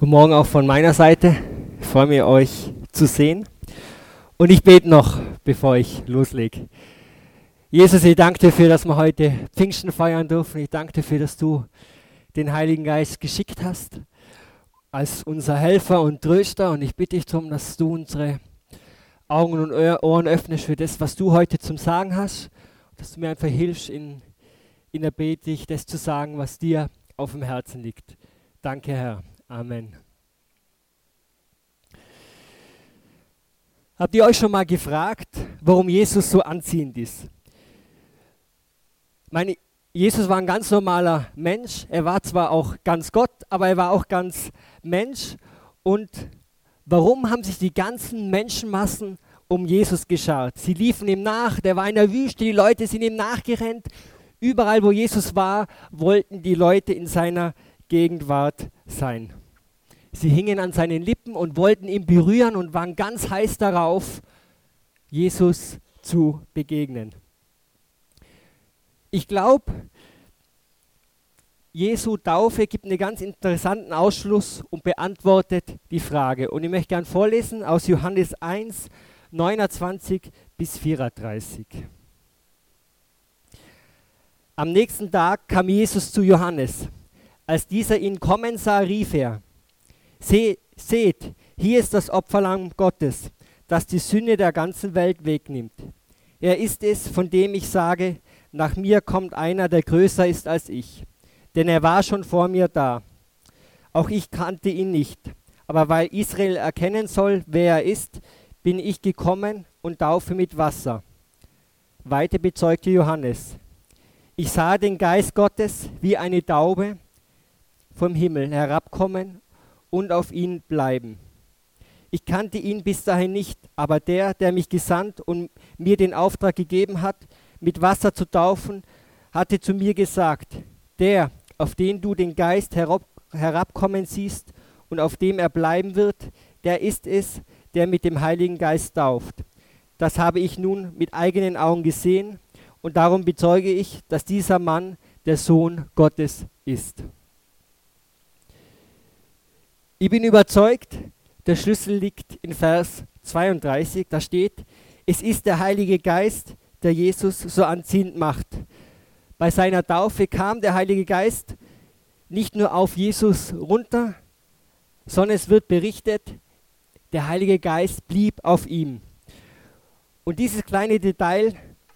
Guten Morgen auch von meiner Seite. Ich freue mich, euch zu sehen. Und ich bete noch, bevor ich loslege. Jesus, ich danke dir dafür, dass wir heute Pfingsten feiern dürfen. Ich danke dir dafür, dass du den Heiligen Geist geschickt hast als unser Helfer und Tröster. Und ich bitte dich darum, dass du unsere Augen und Ohren öffnest für das, was du heute zum Sagen hast. Dass du mir einfach hilfst, in der Predigt das zu sagen, was dir auf dem Herzen liegt. Danke, Herr. Amen. Habt ihr euch schon mal gefragt, warum Jesus so anziehend ist? Jesus war ein ganz normaler Mensch. Er war zwar auch ganz Gott, aber er war auch ganz Mensch. Und warum haben sich die ganzen Menschenmassen um Jesus geschart? Sie liefen ihm nach, der war in der Wüste, die Leute sind ihm nachgerannt. Überall, wo Jesus war, wollten die Leute in seiner Gegenwart sein. Sie hingen an seinen Lippen und wollten ihn berühren und waren ganz heiß darauf, Jesus zu begegnen. Ich glaube, Jesu Taufe gibt einen ganz interessanten Ausschluss und beantwortet die Frage. Und ich möchte gerne vorlesen aus Johannes 1, 29 bis 34. Am nächsten Tag kam Jesus zu Johannes. Als dieser ihn kommen sah, rief er: Seht, hier ist das Opferlamm Gottes, das die Sünde der ganzen Welt wegnimmt. Er ist es, von dem ich sage, nach mir kommt einer, der größer ist als ich. Denn er war schon vor mir da. Auch ich kannte ihn nicht. Aber weil Israel erkennen soll, wer er ist, bin ich gekommen und taufe mit Wasser. Weiter bezeugte Johannes: Ich sah den Geist Gottes wie eine Taube vom Himmel herabkommen und auf ihn bleiben. Ich kannte ihn bis dahin nicht, aber der mich gesandt und mir den Auftrag gegeben hat, mit Wasser zu taufen, hatte zu mir gesagt: Der, auf den du den Geist herabkommen siehst und auf dem er bleiben wird, der ist es, der mit dem Heiligen Geist tauft. Das habe ich nun mit eigenen Augen gesehen und darum bezeuge ich, dass dieser Mann der Sohn Gottes ist. Ich bin überzeugt, der Schlüssel liegt in Vers 32, da steht: Es ist der Heilige Geist, der Jesus so anziehend macht. Bei seiner Taufe kam der Heilige Geist nicht nur auf Jesus runter, sondern es wird berichtet, der Heilige Geist blieb auf ihm. Und dieses kleine Detail,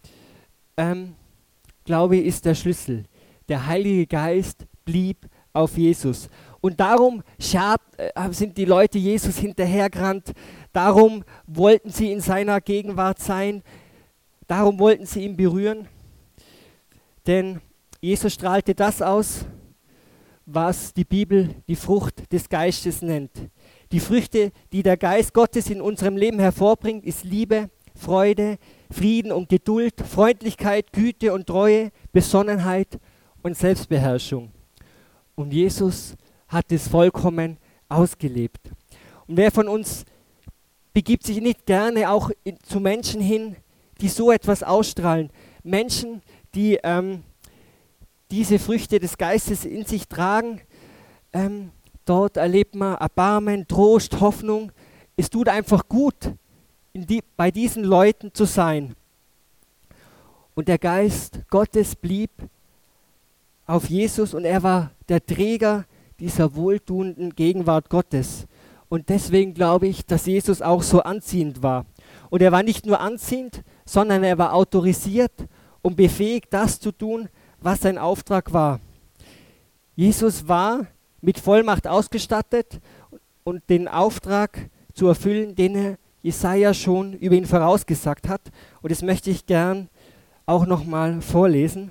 glaube ich, ist der Schlüssel. Der Heilige Geist blieb auf Jesus. Und darum sind die Leute Jesus hinterhergerannt. Darum wollten sie in seiner Gegenwart sein. Darum wollten sie ihn berühren. Denn Jesus strahlte das aus, was die Bibel die Frucht des Geistes nennt. Die Früchte, die der Geist Gottes in unserem Leben hervorbringt, ist Liebe, Freude, Frieden und Geduld, Freundlichkeit, Güte und Treue, Besonnenheit und Selbstbeherrschung. Und Jesus hat es vollkommen ausgelebt. Und wer von uns begibt sich nicht gerne auch zu Menschen hin, die so etwas ausstrahlen? Menschen, die diese Früchte des Geistes in sich tragen. Dort erlebt man Erbarmen, Trost, Hoffnung. Es tut einfach gut, bei diesen Leuten zu sein. Und der Geist Gottes blieb auf Jesus und er war der Träger dieser wohltuenden Gegenwart Gottes. Und deswegen glaube ich, dass Jesus auch so anziehend war. Und er war nicht nur anziehend, sondern er war autorisiert und befähigt, das zu tun, was sein Auftrag war. Jesus war mit Vollmacht ausgestattet und den Auftrag zu erfüllen, den Jesaja schon über ihn vorausgesagt hat. Und das möchte ich gern auch nochmal vorlesen.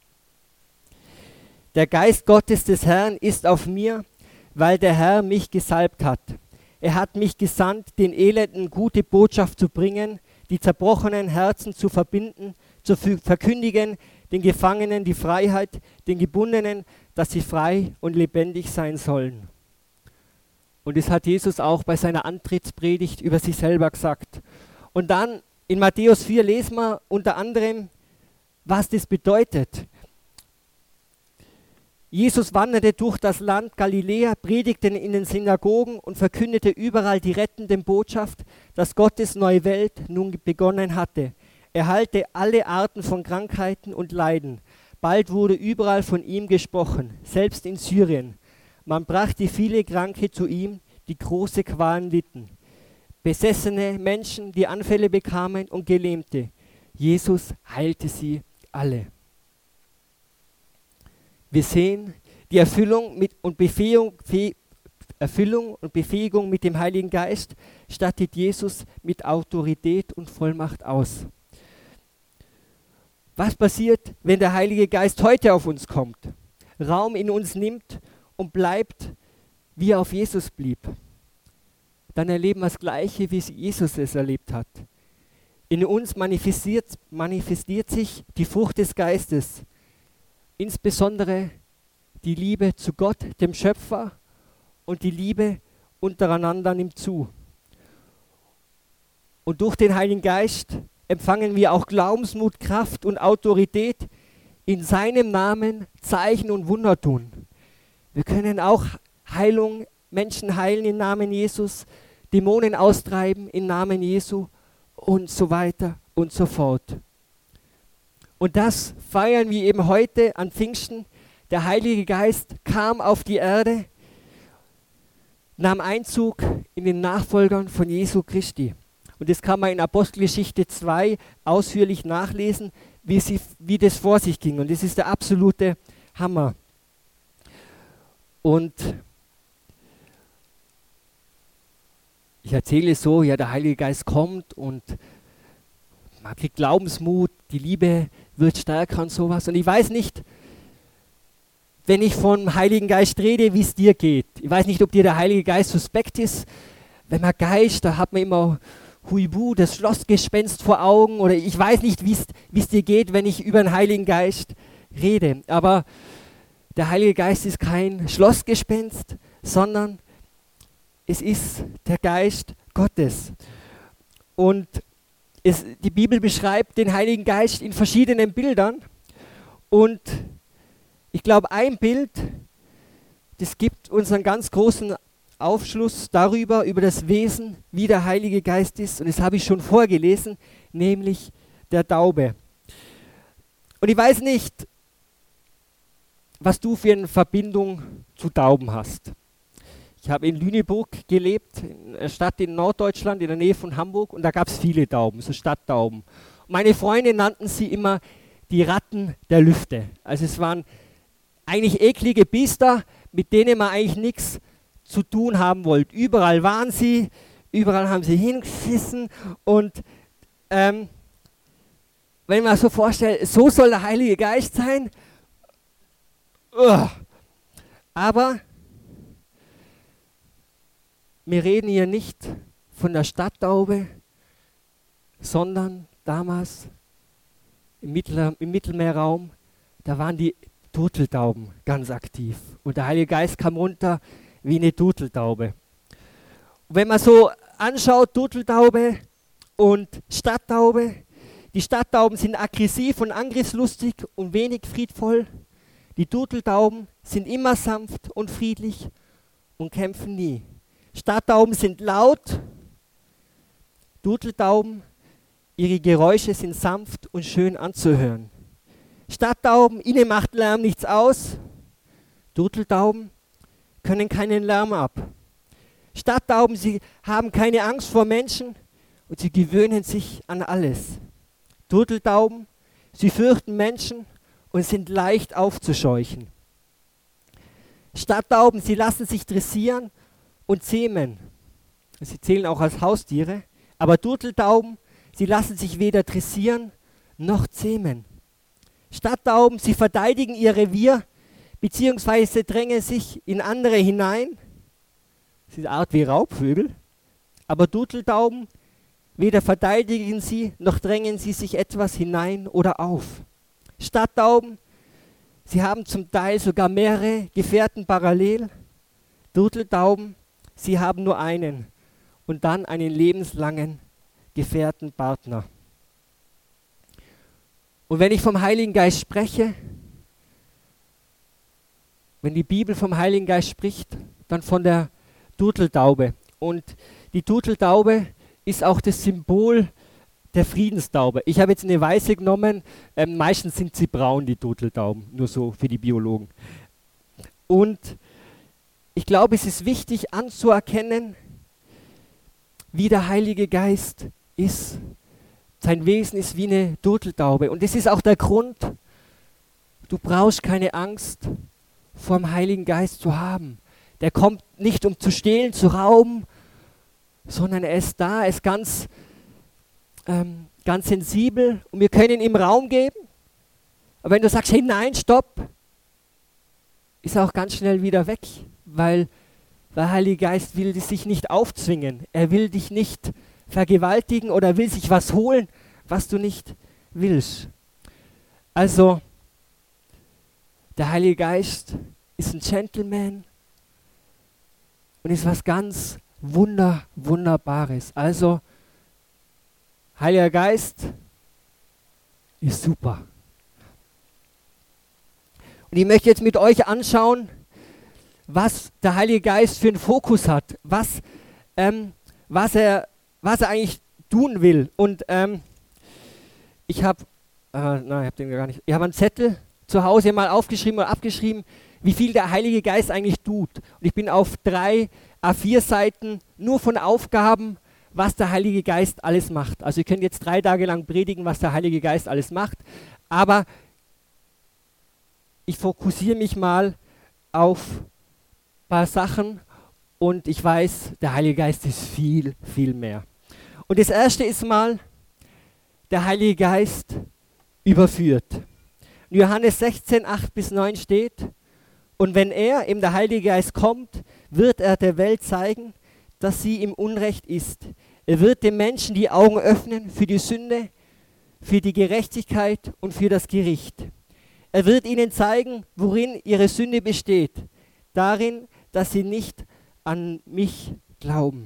Der Geist Gottes des Herrn ist auf mir, weil der Herr mich gesalbt hat. Er hat mich gesandt, den Elenden gute Botschaft zu bringen, die zerbrochenen Herzen zu verbinden, zu verkündigen, den Gefangenen die Freiheit, den Gebundenen, dass sie frei und lebendig sein sollen. Und das hat Jesus auch bei seiner Antrittspredigt über sich selber gesagt. Und dann in Matthäus 4 lesen wir unter anderem, was das bedeutet. Jesus wanderte durch das Land Galiläa, predigte in den Synagogen und verkündete überall die rettende Botschaft, dass Gottes neue Welt nun begonnen hatte. Er heilte alle Arten von Krankheiten und Leiden. Bald wurde überall von ihm gesprochen, selbst in Syrien. Man brachte viele Kranke zu ihm, die große Qualen litten. Besessene Menschen, die Anfälle bekamen und Gelähmte. Jesus heilte sie alle. Wir sehen die Erfüllung und Befähigung mit dem Heiligen Geist stattet Jesus mit Autorität und Vollmacht aus. Was passiert, wenn der Heilige Geist heute auf uns kommt, Raum in uns nimmt und bleibt, wie er auf Jesus blieb? Dann erleben wir das Gleiche, wie Jesus es erlebt hat. In uns manifestiert sich die Frucht des Geistes, insbesondere die Liebe zu Gott, dem Schöpfer, und die Liebe untereinander nimmt zu. Und durch den Heiligen Geist empfangen wir auch Glaubensmut, Kraft und Autorität, in seinem Namen Zeichen und Wunder tun. Wir können auch Menschen heilen im Namen Jesus, Dämonen austreiben im Namen Jesu und so weiter und so fort. Und das feiern wir eben heute an Pfingsten. Der Heilige Geist kam auf die Erde, nahm Einzug in den Nachfolgern von Jesu Christi. Und das kann man in Apostelgeschichte 2 ausführlich nachlesen, wie das vor sich ging. Und das ist der absolute Hammer. Und ich erzähle so, ja, der Heilige Geist kommt und man kriegt Glaubensmut, die Liebe wird stärker und sowas. Und ich weiß nicht, wenn ich vom Heiligen Geist rede, wie es dir geht. Ich weiß nicht, ob dir der Heilige Geist suspekt ist. Wenn man Geist, da hat man immer Huibu, das Schlossgespenst vor Augen. Oder ich weiß nicht, wie es dir geht, wenn ich über den Heiligen Geist rede. Aber der Heilige Geist ist kein Schlossgespenst, sondern es ist der Geist Gottes. Und die Bibel beschreibt den Heiligen Geist in verschiedenen Bildern. Und ich glaube, ein Bild, das gibt uns einen ganz großen Aufschluss darüber, über das Wesen, wie der Heilige Geist ist. Und das habe ich schon vorgelesen, nämlich der Taube. Und ich weiß nicht, was du für eine Verbindung zu Tauben hast. Ich habe in Lüneburg gelebt, in einer Stadt in Norddeutschland, in der Nähe von Hamburg, und da gab es viele Tauben, so Stadttauben. Und meine Freunde nannten sie immer die Ratten der Lüfte. Also es waren eigentlich eklige Biester, mit denen man eigentlich nichts zu tun haben wollte. Überall waren sie, überall haben sie hingeschissen und wenn man so vorstellt, so soll der Heilige Geist sein. Aber wir reden hier nicht von der Stadttaube, sondern damals im Mittelmeerraum, da waren die Turteltauben ganz aktiv. Und der Heilige Geist kam runter wie eine Turteltaube. Und wenn man so anschaut, Turteltaube und Stadttaube, die Stadttauben sind aggressiv und angriffslustig und wenig friedvoll. Die Turteltauben sind immer sanft und friedlich und kämpfen nie. Stadttauben sind laut, Turteltauben, ihre Geräusche sind sanft und schön anzuhören. Stadttauben, ihnen macht Lärm nichts aus. Turteltauben können keinen Lärm ab. Stadttauben, sie haben keine Angst vor Menschen und sie gewöhnen sich an alles. Turteltauben, sie fürchten Menschen und sind leicht aufzuscheuchen. Stadttauben, sie lassen sich dressieren und zähmen. Sie zählen auch als Haustiere. Aber Turteltauben, sie lassen sich weder dressieren noch zähmen. Stadttauben, sie verteidigen ihr Revier, beziehungsweise drängen sich in andere hinein. Das ist eine Art wie Raubvögel. Aber Turteltauben, weder verteidigen sie, noch drängen sie sich etwas hinein oder auf. Stadttauben, sie haben zum Teil sogar mehrere Gefährten parallel. Turteltauben, sie haben nur einen und dann einen lebenslangen Gefährtenpartner. Und wenn ich vom Heiligen Geist spreche, wenn die Bibel vom Heiligen Geist spricht, dann von der Turteltaube. Und die Turteltaube ist auch das Symbol der Friedenstaube. Ich habe jetzt eine weiße genommen, meistens sind sie braun, die Turteltauben, nur so für die Biologen. Und ich glaube, es ist wichtig anzuerkennen, wie der Heilige Geist ist. Sein Wesen ist wie eine Turteltaube. Und das ist auch der Grund, du brauchst keine Angst vor dem Heiligen Geist zu haben. Der kommt nicht, um zu stehlen, zu rauben, sondern er ist da, er ist ganz sensibel und wir können ihm Raum geben. Aber wenn du sagst, hey, nein, stopp, ist er auch ganz schnell wieder weg, weil der Heilige Geist will sich nicht aufzwingen. Er will dich nicht vergewaltigen oder will sich was holen, was du nicht willst. Also, der Heilige Geist ist ein Gentleman und ist was ganz Wunderbares. Also, Heiliger Geist ist super. Und ich möchte jetzt mit euch anschauen, was der Heilige Geist für einen Fokus hat, was er eigentlich tun will. Und ich habe einen Zettel zu Hause mal aufgeschrieben oder abgeschrieben, wie viel der Heilige Geist eigentlich tut. Und ich bin auf 3 A4-Seiten nur von Aufgaben, was der Heilige Geist alles macht. Also ihr könnt jetzt 3 Tage lang predigen, was der Heilige Geist alles macht, aber ich fokussiere mich mal auf ein paar Sachen und ich weiß, der Heilige Geist ist viel, viel mehr. Und das erste ist mal, der Heilige Geist überführt. In Johannes 16, 8-9 steht, und wenn er, eben der Heilige Geist, kommt, wird er der Welt zeigen, dass sie im Unrecht ist. Er wird den Menschen die Augen öffnen für die Sünde, für die Gerechtigkeit und für das Gericht. Er wird ihnen zeigen, worin ihre Sünde besteht, darin, dass sie nicht an mich glauben.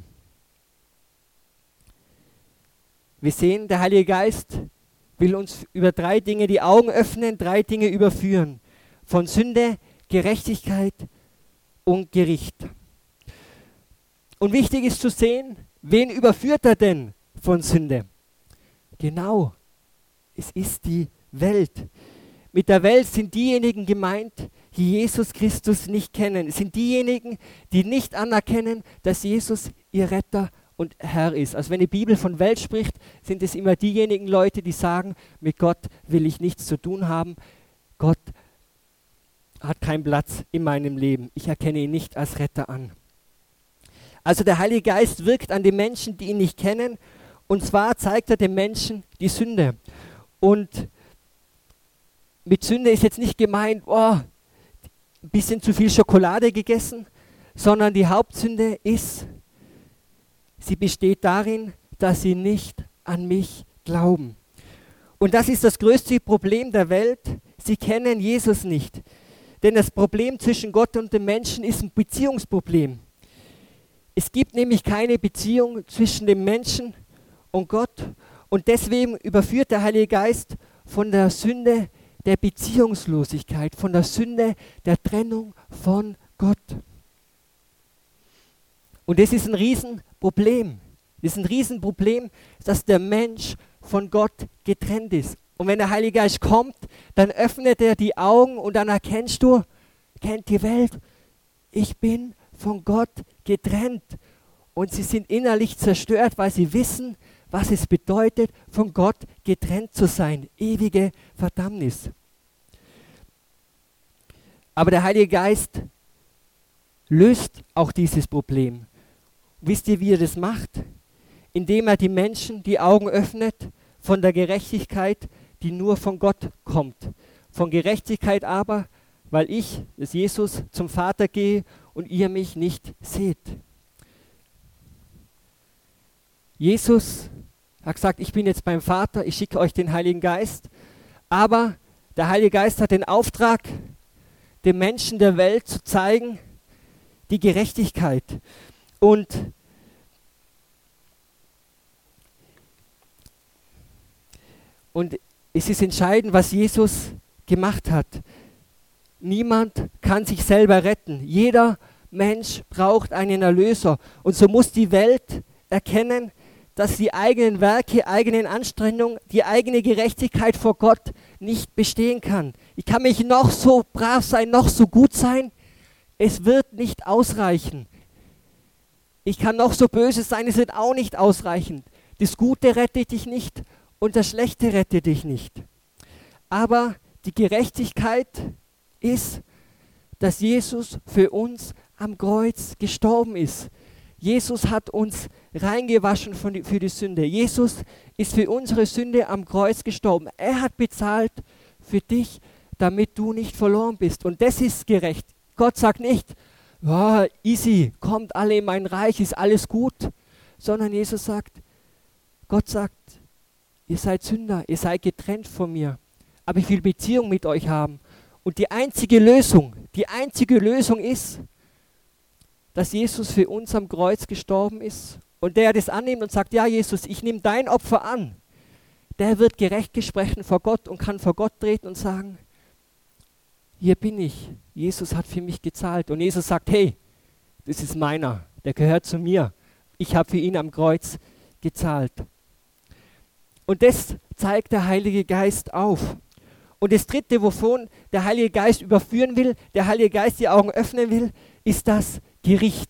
Wir sehen, der Heilige Geist will uns über 3 Dinge die Augen öffnen, 3 Dinge überführen. Von Sünde, Gerechtigkeit und Gericht. Und wichtig ist zu sehen, wen überführt er denn von Sünde? Genau, es ist die Welt. Mit der Welt sind diejenigen gemeint, die Jesus Christus nicht kennen. Es sind diejenigen, die nicht anerkennen, dass Jesus ihr Retter und Herr ist. Also wenn die Bibel von Welt spricht, sind es immer diejenigen Leute, die sagen, mit Gott will ich nichts zu tun haben. Gott hat keinen Platz in meinem Leben. Ich erkenne ihn nicht als Retter an. Also der Heilige Geist wirkt an den Menschen, die ihn nicht kennen. Und zwar zeigt er den Menschen die Sünde. Und mit Sünde ist jetzt nicht gemeint, ein bisschen zu viel Schokolade gegessen, sondern die Hauptsünde ist, sie besteht darin, dass sie nicht an mich glauben. Und das ist das größte Problem der Welt. Sie kennen Jesus nicht. Denn das Problem zwischen Gott und dem Menschen ist ein Beziehungsproblem. Es gibt nämlich keine Beziehung zwischen dem Menschen und Gott. Und deswegen überführt der Heilige Geist von der Sünde der Beziehungslosigkeit, von der Sünde der Trennung von Gott. Und das ist ein Riesenproblem. Das ist ein Riesenproblem, dass der Mensch von Gott getrennt ist. Und wenn der Heilige Geist kommt, dann öffnet er die Augen und dann erkennst du, kennt die Welt, ich bin von Gott getrennt. Und sie sind innerlich zerstört, weil sie wissen, was es bedeutet, von Gott getrennt zu sein. Ewige Verdammnis. Aber der Heilige Geist löst auch dieses Problem. Wisst ihr, wie er das macht? Indem er die Menschen die Augen öffnet von der Gerechtigkeit, die nur von Gott kommt. Von Gerechtigkeit aber, weil ich, das Jesus, zum Vater gehe und ihr mich nicht seht. Jesus hat gesagt, ich bin jetzt beim Vater, ich schicke euch den Heiligen Geist, aber der Heilige Geist hat den Auftrag, den Menschen der Welt zu zeigen, die Gerechtigkeit. Und es ist entscheidend, was Jesus gemacht hat. Niemand kann sich selber retten. Jeder Mensch braucht einen Erlöser. Und so muss die Welt erkennen, dass die eigenen Werke, eigenen Anstrengungen, die eigene Gerechtigkeit vor Gott nicht bestehen kann. Ich kann mich noch so brav sein, noch so gut sein. Es wird nicht ausreichen. Ich kann noch so böse sein, es wird auch nicht ausreichen. Das Gute rettet dich nicht und das Schlechte rettet dich nicht. Aber die Gerechtigkeit ist, dass Jesus für uns am Kreuz gestorben ist. Jesus hat uns reingewaschen für die Sünde. Jesus ist für unsere Sünde am Kreuz gestorben. Er hat bezahlt für dich, damit du nicht verloren bist. Und das ist gerecht. Gott sagt nicht, oh, easy, kommt alle in mein Reich, ist alles gut. Sondern Jesus sagt, Gott sagt, ihr seid Sünder, ihr seid getrennt von mir. Aber ich will Beziehung mit euch haben. Und die einzige Lösung ist, dass Jesus für uns am Kreuz gestorben ist. Und der das annimmt und sagt, ja Jesus, ich nehme dein Opfer an, der wird gerecht gesprochen vor Gott und kann vor Gott treten und sagen, hier bin ich, Jesus hat für mich gezahlt. Und Jesus sagt, hey, das ist meiner, der gehört zu mir. Ich habe für ihn am Kreuz gezahlt. Und das zeigt der Heilige Geist auf. Und das Dritte, wovon der Heilige Geist überführen will, der Heilige Geist die Augen öffnen will, ist das Gericht.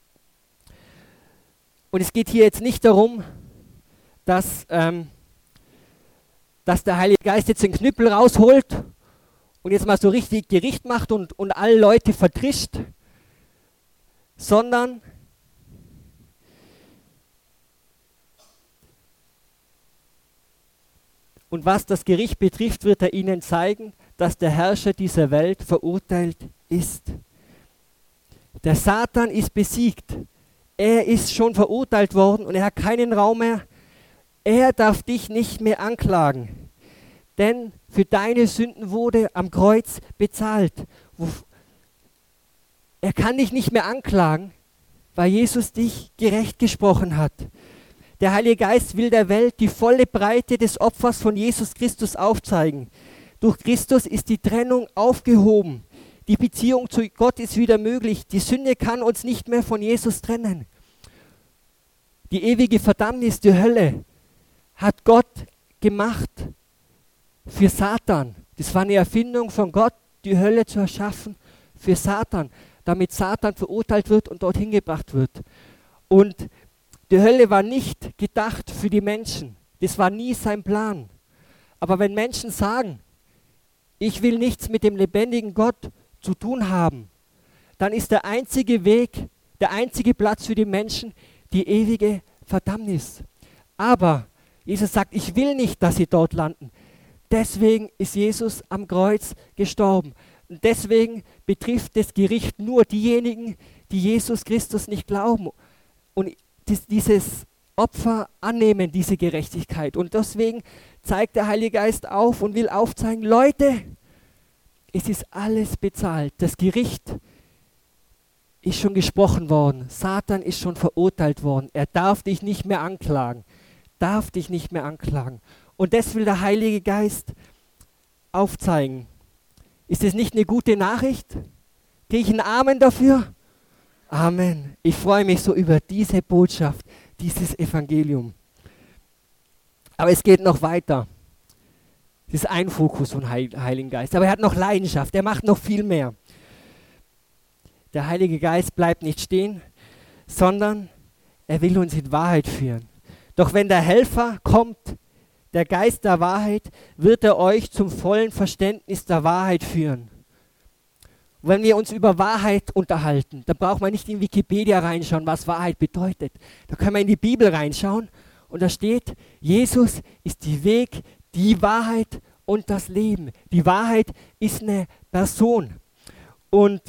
Und es geht hier jetzt nicht darum, dass der Heilige Geist jetzt den Knüppel rausholt und jetzt mal so richtig Gericht macht und alle Leute vertrischt, sondern und was das Gericht betrifft, wird er ihnen zeigen, dass der Herrscher dieser Welt verurteilt ist. Der Satan ist besiegt. Er ist schon verurteilt worden und er hat keinen Raum mehr. Er darf dich nicht mehr anklagen. Denn für deine Sünden wurde am Kreuz bezahlt. Er kann dich nicht mehr anklagen, weil Jesus dich gerecht gesprochen hat. Der Heilige Geist will der Welt die volle Breite des Opfers von Jesus Christus aufzeigen. Durch Christus ist die Trennung aufgehoben. Die Beziehung zu Gott ist wieder möglich. Die Sünde kann uns nicht mehr von Jesus trennen. Die ewige Verdammnis, die Hölle, hat Gott gemacht für Satan. Das war eine Erfindung von Gott, die Hölle zu erschaffen für Satan, damit Satan verurteilt wird und dorthin gebracht wird. Und die Hölle war nicht gedacht für die Menschen. Das war nie sein Plan. Aber wenn Menschen sagen, ich will nichts mit dem lebendigen Gott zu tun haben, dann ist der einzige Weg, der einzige Platz für die Menschen die ewige Verdammnis. Aber Jesus sagt, ich will nicht, dass sie dort landen. Deswegen ist Jesus am Kreuz gestorben. Und deswegen betrifft das Gericht nur diejenigen, die Jesus Christus nicht glauben und dieses Opfer annehmen, diese Gerechtigkeit. Und deswegen zeigt der Heilige Geist auf und will aufzeigen, Leute, es ist alles bezahlt. Das Gericht ist schon gesprochen worden. Satan ist schon verurteilt worden. Er darf dich nicht mehr anklagen. Darf dich nicht mehr anklagen. Und das will der Heilige Geist aufzeigen. Ist das nicht eine gute Nachricht? Kriege ich einen Amen dafür? Amen. Ich freue mich so über diese Botschaft, dieses Evangelium. Aber es geht noch weiter. Das ist ein Fokus vom Heiligen Geist. Aber er hat noch Leidenschaft. Er macht noch viel mehr. Der Heilige Geist bleibt nicht stehen, sondern er will uns in Wahrheit führen. Doch wenn der Helfer kommt, der Geist der Wahrheit, wird er euch zum vollen Verständnis der Wahrheit führen. Wenn wir uns über Wahrheit unterhalten, dann braucht man nicht in Wikipedia reinschauen, was Wahrheit bedeutet. Da können wir in die Bibel reinschauen und da steht, Jesus ist der Weg, die Wahrheit und das Leben. Die Wahrheit ist eine Person. Und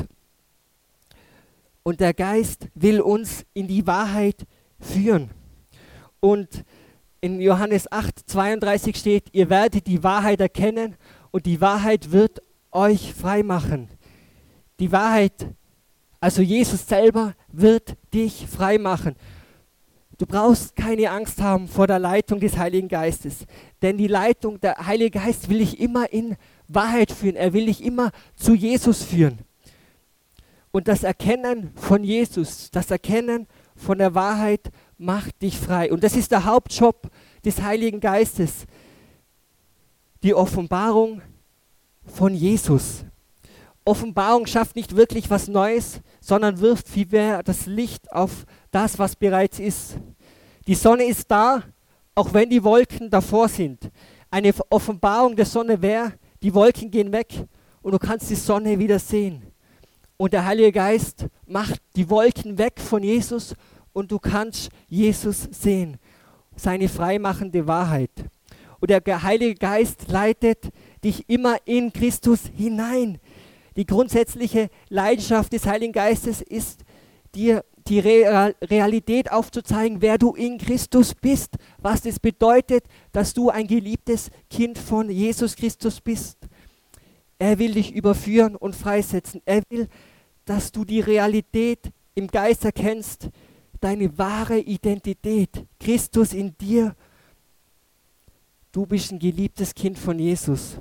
der Geist will uns in die Wahrheit führen. Und in Johannes 8,32 steht, ihr werdet die Wahrheit erkennen und die Wahrheit wird euch frei machen. Die Wahrheit, also Jesus selber, wird dich frei machen. Du brauchst keine Angst haben vor der Leitung des Heiligen Geistes, denn die Leitung, der Heilige Geist will dich immer in Wahrheit führen. Er will dich immer zu Jesus führen. Und das Erkennen von Jesus, das Erkennen von der Wahrheit macht dich frei. Und das ist der Hauptjob des Heiligen Geistes. Die Offenbarung von Jesus. Offenbarung schafft nicht wirklich was Neues, sondern wirft vielmehr das Licht auf das, was bereits ist. Die Sonne ist da, auch wenn die Wolken davor sind. Eine Offenbarung der Sonne wäre, die Wolken gehen weg und du kannst die Sonne wieder sehen. Und der Heilige Geist macht die Wolken weg von Jesus und du kannst Jesus sehen. Seine freimachende Wahrheit. Und der Heilige Geist leitet dich immer in Christus hinein. Die grundsätzliche Leidenschaft des Heiligen Geistes ist, dir die Realität aufzuzeigen, wer du in Christus bist, was das bedeutet, dass du ein geliebtes Kind von Jesus Christus bist. Er will dich überführen und freisetzen. Er will, dass du die Realität im Geist erkennst, deine wahre Identität, Christus in dir. Du bist ein geliebtes Kind von Jesus.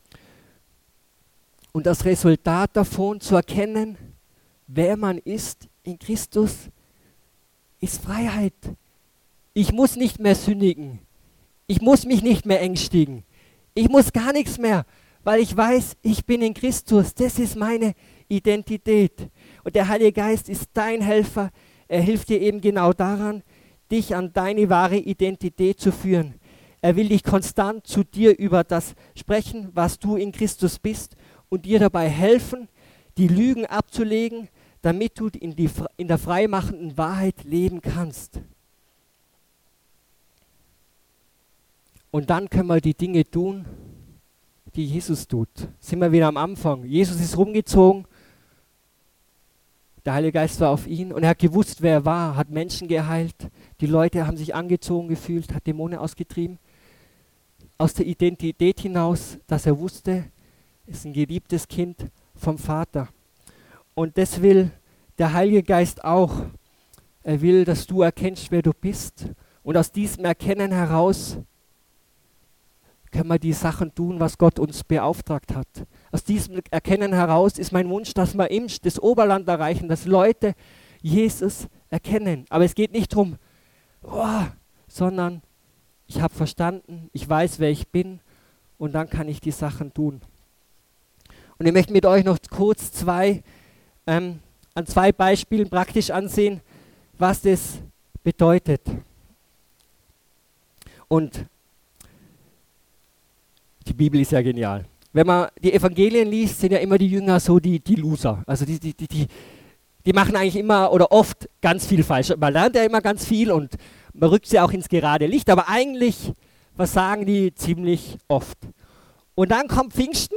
Und das Resultat davon zu erkennen, wer man ist in Christus, ist Freiheit. Ich muss nicht mehr sündigen. Ich muss mich nicht mehr ängstigen. Ich muss gar nichts mehr, weil ich weiß, ich bin in Christus. Das ist meine Identität. Und der Heilige Geist ist dein Helfer. Er hilft dir eben genau daran, dich an deine wahre Identität zu führen. Er will dich konstant zu dir über das sprechen, was du in Christus bist und dir dabei helfen, die Lügen abzulegen, damit du in der freimachenden Wahrheit leben kannst. Und dann können wir die Dinge tun, die Jesus tut. Sind wir wieder am Anfang. Jesus ist rumgezogen, der Heilige Geist war auf ihn und er hat gewusst, wer er war, hat Menschen geheilt, die Leute haben sich angezogen gefühlt, hat Dämonen ausgetrieben. Aus der Identität hinaus, dass er wusste, er ist ein geliebtes Kind vom Vater. Und das will der Heilige Geist auch. Er will, dass du erkennst, wer du bist. Und aus diesem Erkennen heraus können wir die Sachen tun, was Gott uns beauftragt hat. Aus diesem Erkennen heraus ist mein Wunsch, dass wir das Oberland erreichen, dass Leute Jesus erkennen. Aber es geht nicht darum, sondern ich habe verstanden, ich weiß, wer ich bin und dann kann ich die Sachen tun. Und ich möchte mit euch noch kurz an zwei Beispielen praktisch ansehen, was das bedeutet. Und die Bibel ist ja genial. Wenn man die Evangelien liest, sind ja immer die Jünger so die Loser. Also die machen eigentlich immer oder oft ganz viel falsch. Man lernt ja immer ganz viel und man rückt sie auch ins gerade Licht, aber eigentlich versagen die ziemlich oft. Und dann kommt Pfingsten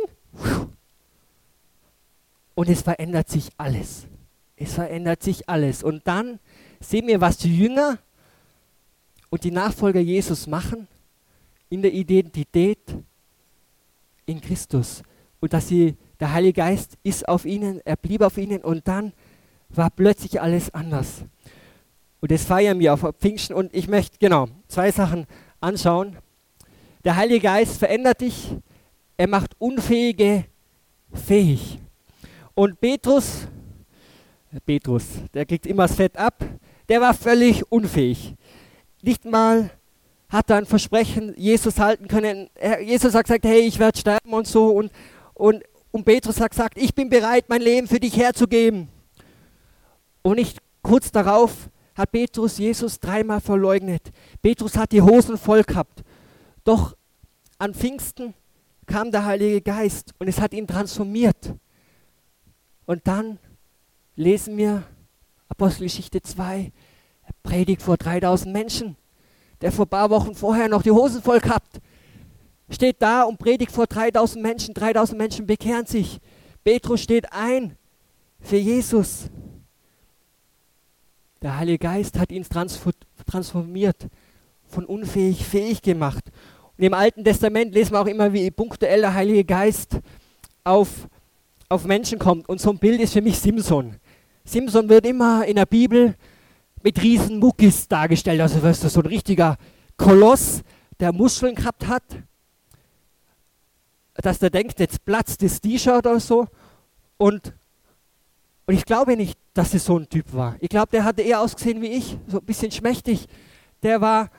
und es verändert sich alles. Es verändert sich alles. Und dann sehen wir, was die Jünger und die Nachfolger Jesus machen in der Identität in Christus. Und dass der Heilige Geist ist auf ihnen, er blieb auf ihnen und dann war plötzlich alles anders. Und das feiern wir auf Pfingsten und ich möchte zwei Sachen anschauen. Der Heilige Geist verändert dich, er macht Unfähige fähig. Und Petrus, der kriegt immer das Fett ab, der war völlig unfähig. Nicht mal hat er ein Versprechen Jesus halten können. Jesus hat gesagt, hey, ich werde sterben und so. Und Petrus hat gesagt, ich bin bereit, mein Leben für dich herzugeben. Und nicht kurz darauf hat Petrus Jesus 3-mal verleugnet. Petrus hat die Hosen voll gehabt. Doch an Pfingsten kam der Heilige Geist und es hat ihn transformiert. Und dann lesen wir Apostelgeschichte 2, er predigt vor 3000 Menschen, der vor ein paar Wochen vorher noch die Hosen voll gehabt. Steht da und predigt vor 3000 Menschen bekehren sich. Petrus steht ein für Jesus. Der Heilige Geist hat ihn transformiert, von unfähig fähig gemacht. Und im Alten Testament lesen wir auch immer, wie punktuell der Heilige Geist auf Menschen kommt. Und so ein Bild ist für mich Simson. Simson wird immer in der Bibel mit riesen Muckis dargestellt. Also weißt du, so ein richtiger Koloss, der Muskeln gehabt hat. Dass der denkt, jetzt platzt das T-Shirt oder so. Und ich glaube nicht, dass es so ein Typ war. Ich glaube, der hatte eher ausgesehen wie ich, so ein bisschen schmächtig. Der war,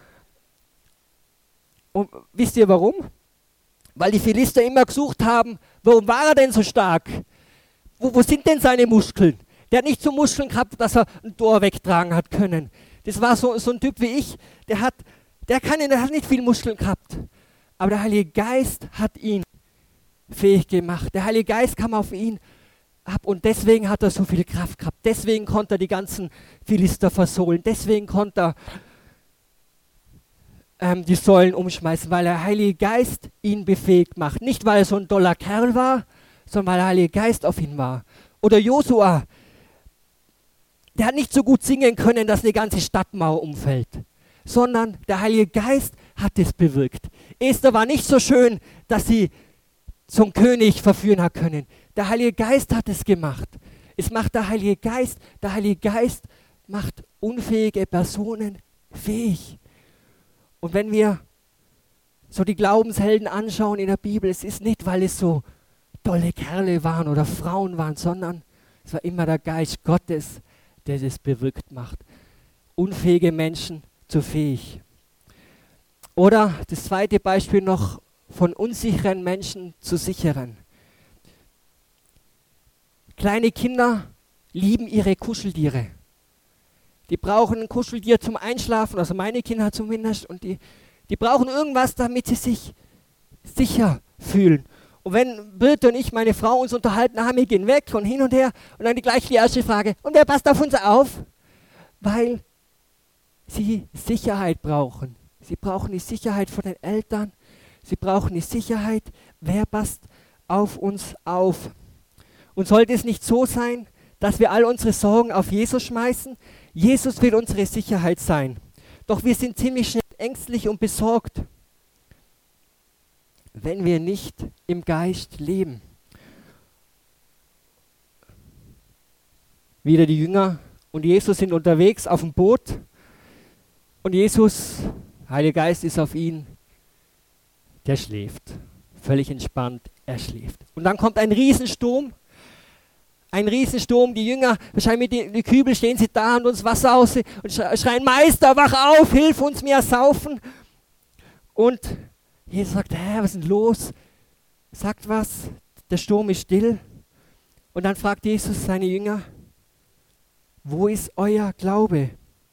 und wisst ihr warum? Weil die Philister immer gesucht haben, warum war er denn so stark? Wo sind denn seine Muskeln? Der hat nicht so Muskeln gehabt, dass er ein Tor wegtragen hat können. Das war so ein Typ wie ich, der hat nicht viel Muskeln gehabt. Aber der Heilige Geist hat ihn fähig gemacht. Der Heilige Geist kam auf ihn ab und deswegen hat er so viel Kraft gehabt. Deswegen konnte er die ganzen Philister versohlen. Deswegen konnte er die Säulen umschmeißen, weil der Heilige Geist ihn befähigt macht. Nicht, weil er so ein toller Kerl war, sondern weil der Heilige Geist auf ihn war. Oder Josua, der hat nicht so gut singen können, dass eine ganze Stadtmauer umfällt, sondern der Heilige Geist hat es bewirkt. Esther war nicht so schön, dass sie zum König verführen hat können. Der Heilige Geist hat es gemacht. Es macht der Heilige Geist. Der Heilige Geist macht unfähige Personen fähig. Und wenn wir so die Glaubenshelden anschauen in der Bibel, es ist nicht, weil es so tolle Kerle waren oder Frauen waren, sondern es war immer der Geist Gottes, der das bewirkt macht. Unfähige Menschen zu fähig. Oder das zweite Beispiel noch, von unsicheren Menschen zu sicheren. Kleine Kinder lieben ihre Kuscheltiere. Die brauchen ein Kuscheltier zum Einschlafen, also meine Kinder zumindest, und die brauchen irgendwas, damit sie sich sicher fühlen. Und wenn Birte und ich, meine Frau, uns unterhalten haben, wir gehen weg und hin und her und dann gleich die erste Frage, und wer passt auf uns auf? Weil sie Sicherheit brauchen. Sie brauchen die Sicherheit von den Eltern. Sie brauchen die Sicherheit, wer passt auf uns auf. Und sollte es nicht so sein, dass wir all unsere Sorgen auf Jesus schmeißen? Jesus will unsere Sicherheit sein. Doch wir sind ziemlich schnell ängstlich und besorgt, wenn wir nicht im Geist leben. Wieder die Jünger und Jesus sind unterwegs auf dem Boot und Jesus, Heiliger Geist ist auf ihn, der schläft, völlig entspannt, er schläft. Und dann kommt ein Riesensturm, die Jünger, wahrscheinlich mit den Kübel stehen sie da und uns Wasser aus und schreien, Meister, wach auf, hilf uns, wir saufen. Und Jesus sagt, was ist denn los? Sagt was, der Sturm ist still. Und dann fragt Jesus seine Jünger, wo ist euer Glaube?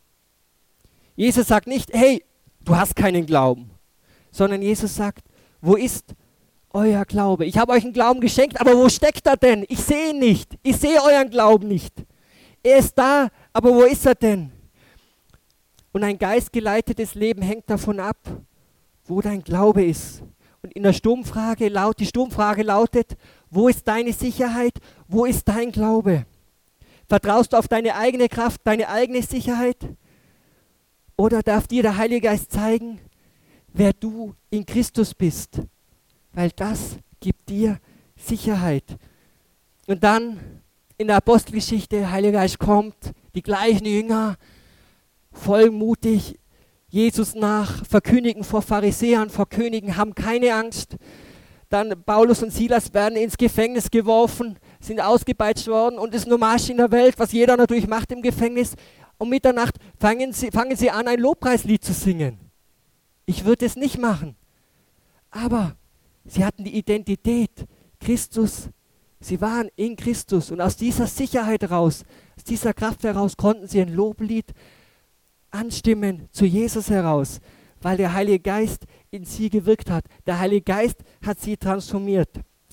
Jesus sagt nicht, hey, du hast keinen Glauben, sondern Jesus sagt, wo ist euer Glaube? Ich habe euch einen Glauben geschenkt, aber wo steckt er denn? Ich sehe ihn nicht. Ich sehe euren Glauben nicht. Er ist da, aber wo ist er denn? Und ein geistgeleitetes Leben hängt davon ab, wo dein Glaube ist. Und in der die Sturmfrage lautet, wo ist deine Sicherheit? Wo ist dein Glaube? Vertraust du auf deine eigene Kraft, deine eigene Sicherheit? Oder darf dir der Heilige Geist zeigen, wer du in Christus bist? Weil das gibt dir Sicherheit. Und dann in der Apostelgeschichte, der Heilige Geist kommt, die gleichen Jünger, voll mutig, Jesus nach, verkündigen vor Pharisäern, vor Königen, haben keine Angst. Dann Paulus und Silas werden ins Gefängnis geworfen, sind ausgepeitscht worden und das Normalste in der Welt, was jeder natürlich macht im Gefängnis. Um Mitternacht fangen sie an, ein Lobpreislied zu singen. Ich würde es nicht machen. Aber sie hatten die Identität, Christus. Sie waren in Christus und aus dieser Sicherheit heraus, aus dieser Kraft heraus konnten sie ein Loblied anstimmen zu Jesus heraus, weil der Heilige Geist in sie gewirkt hat. Der Heilige Geist hat sie transformiert.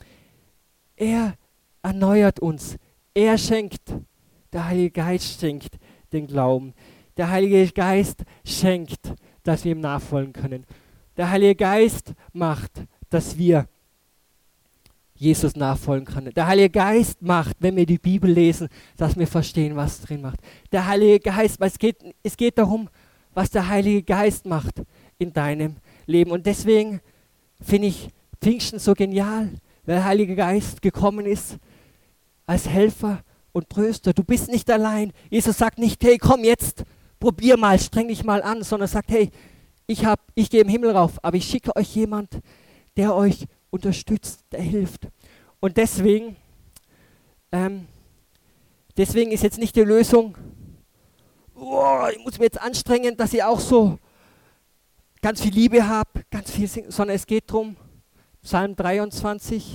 Er erneuert uns. Er schenkt. Der Heilige Geist schenkt den Glauben. Der Heilige Geist schenkt, dass wir ihm nachfolgen können. Der Heilige Geist macht, dass wir Jesus nachfolgen können. Der Heilige Geist macht, wenn wir die Bibel lesen, dass wir verstehen, was drin macht. Der Heilige Geist, weil es geht darum, was der Heilige Geist macht in deinem Leben. Und deswegen finde ich Pfingsten so genial, weil der Heilige Geist gekommen ist als Helfer und Tröster. Du bist nicht allein. Jesus sagt nicht, hey, komm jetzt, probier mal, streng dich mal an, sondern sagt, hey, ich gehe im Himmel rauf, aber ich schicke euch jemand, der euch unterstützt, der hilft. Und deswegen ist jetzt nicht die Lösung, ich muss mich jetzt anstrengen, dass ihr auch so ganz viel Liebe habt, ganz viel singen, sondern es geht darum, Psalm 23,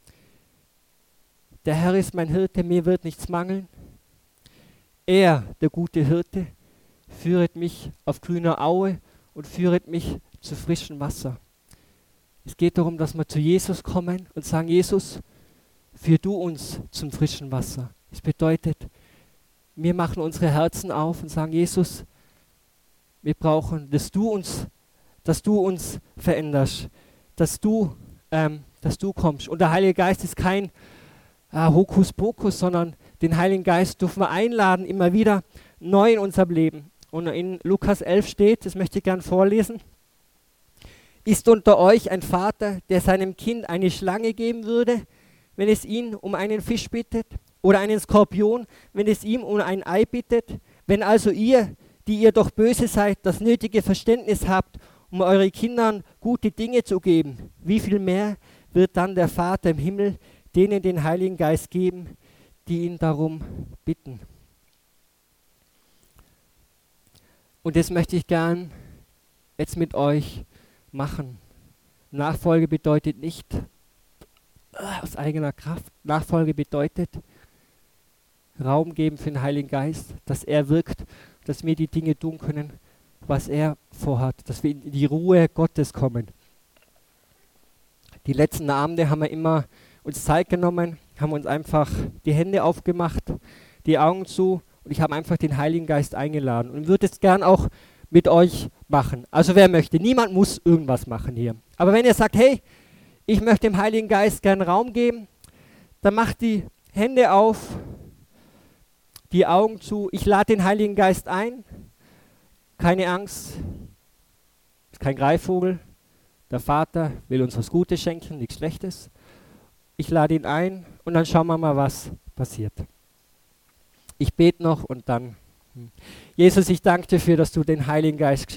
der Herr ist mein Hirte, mir wird nichts mangeln. Er, der gute Hirte, führet mich auf grüner Aue und führet mich zu frischem Wasser. Es geht darum, dass wir zu Jesus kommen und sagen, Jesus, führ du uns zum frischen Wasser. Das bedeutet, wir machen unsere Herzen auf und sagen, Jesus, wir brauchen, dass du uns veränderst, dass du kommst. Und der Heilige Geist ist kein Hokuspokus, sondern den Heiligen Geist dürfen wir einladen, immer wieder neu in unserem Leben. Und in Lukas 11 steht, das möchte ich gern vorlesen, ist unter euch ein Vater, der seinem Kind eine Schlange geben würde, wenn es ihn um einen Fisch bittet? Oder einen Skorpion, wenn es ihm um ein Ei bittet? Wenn also ihr, die ihr doch böse seid, das nötige Verständnis habt, um euren Kindern gute Dinge zu geben, wie viel mehr wird dann der Vater im Himmel denen den Heiligen Geist geben, die ihn darum bitten? Und das möchte ich gern jetzt mit euch machen. Nachfolge bedeutet nicht aus eigener Kraft. Nachfolge bedeutet Raum geben für den Heiligen Geist, dass er wirkt, dass wir die Dinge tun können, was er vorhat, dass wir in die Ruhe Gottes kommen. Die letzten Abende haben wir immer uns Zeit genommen, haben uns einfach die Hände aufgemacht, die Augen zu und ich habe einfach den Heiligen Geist eingeladen und würde es gern auch mit euch machen. Also wer möchte, niemand muss irgendwas machen hier. Aber wenn ihr sagt, hey, ich möchte dem Heiligen Geist gern Raum geben, dann macht die Hände auf, die Augen zu. Ich lade den Heiligen Geist ein. Keine Angst, ist kein Greifvogel. Der Vater will uns was Gutes schenken, nichts Schlechtes. Ich lade ihn ein und dann schauen wir mal, was passiert. Ich bete noch und dann. Jesus, ich danke dir dafür, dass du den Heiligen Geist